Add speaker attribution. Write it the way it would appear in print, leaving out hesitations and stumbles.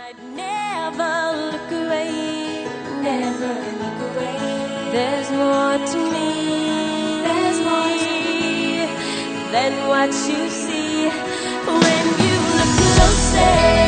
Speaker 1: Never look away, never look away. There's more to me, there's more to me than what you see when you look closer.